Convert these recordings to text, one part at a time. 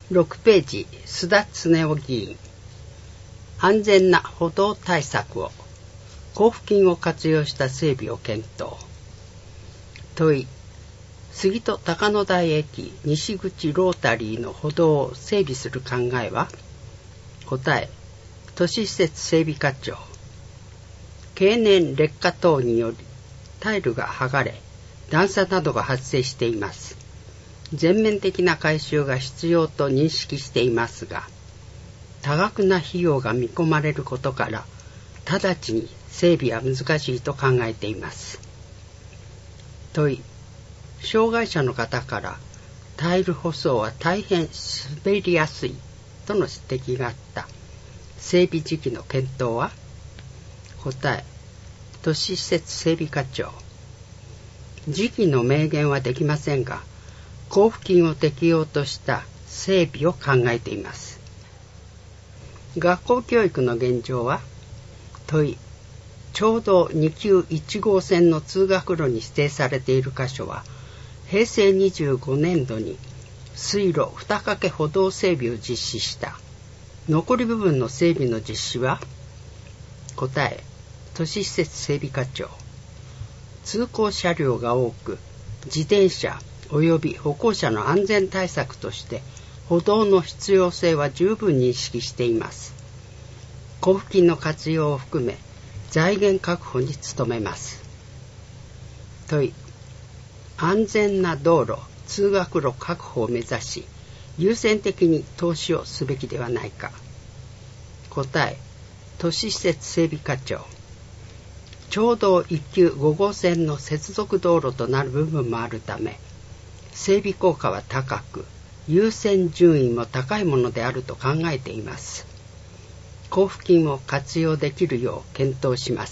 6ページ、須田恒夫議員。安全な歩道対策を、交付金を活用した整備を検討。問い、杉戸高野台駅西口ロータリーの歩道を整備する考えは？答え、都市施設整備課長。経年劣化等によりタイルが剥がれ、段差などが発生しています。全面的な改修が必要と認識していますが、多額な費用が見込まれることから、直ちに整備は難しいと考えています。問い、障害者の方からタイル舗装は大変滑りやすいとの指摘があった整備時期の検討は？答え、都市施設整備課長。時期の明言はできませんが、交付金を適用とした整備を考えています。学校教育の現状は？問い、ちょうど2級1号線の通学路に指定されている箇所は、平成25年度に水路2掛け歩道整備を実施した。残り部分の整備の実施は？答え、都市施設整備課長。通行車両が多く、自転車及び歩行者の安全対策として歩道の必要性は十分認識しています。交付金の活用を含め財源確保に努めます。問い、安全な道路、通学路確保を目指し、優先的に投資をすべきではないか。答え、都市施設整備課長。ちょうど1級5号線の接続道路となる部分もあるため、整備効果は高く、優先順位も高いものであると考えています。交付金を活用できるよう検討します。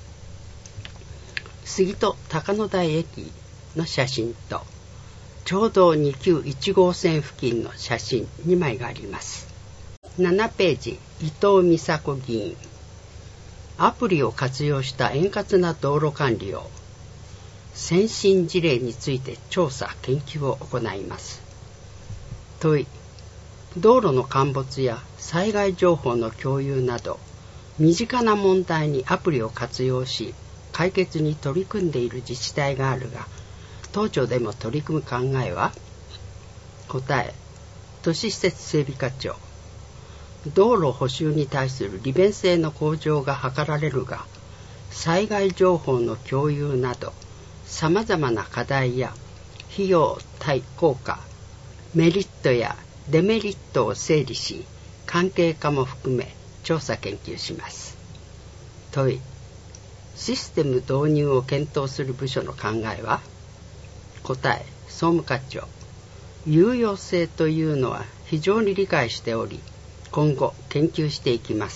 杉戸高野台駅の写真と、ちょうど2級1号線付近の写真2枚があります。7ページ、伊藤美佐子議員。アプリを活用した円滑な道路管理を、先進事例について調査・研究を行います。問い、道路の陥没や災害情報の共有など、身近な問題にアプリを活用し、解決に取り組んでいる自治体があるが、当庁でも取り組む考えは？答え、都市施設整備課長。道路補修に対する利便性の向上が図られるが、災害情報の共有など、様々な課題や費用対効果、メリットやデメリットを整理し、関係家も含め調査研究します。問い、システム導入を検討する部署の考えは？答え、総務課長。有用性というのは非常に理解しており、今後研究していきます。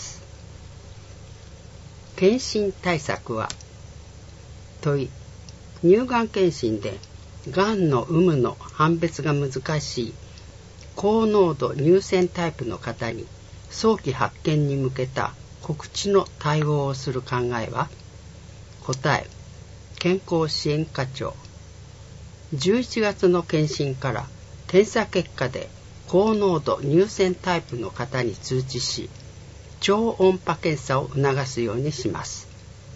検診対策は？問い、乳がん検診でがんの有無の判別が難しい高濃度乳腺タイプの方に早期発見に向けた告知の対応をする考えは？答え、健康支援課長。11月の検診から検査結果で高濃度乳腺タイプの方に通知し、超音波検査を促すようにします。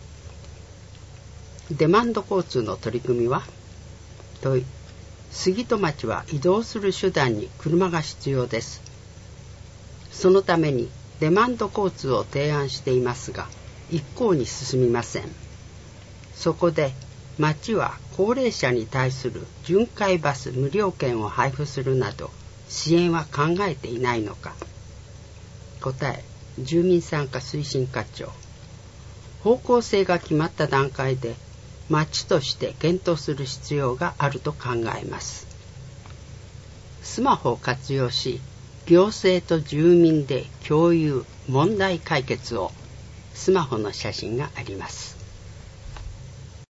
デマンド交通の取り組みは？問い、杉戸町は移動する手段に車が必要です。そのためにデマンド交通を提案していますが、一向に進みません。そこで町は高齢者に対する巡回バス無料券を配布するなど支援は考えていないのか。答え、住民参加推進課長。方向性が決まった段階で町として検討する必要があると考えます。スマホを活用し、行政と住民で共有・問題解決を。スマホの写真があります。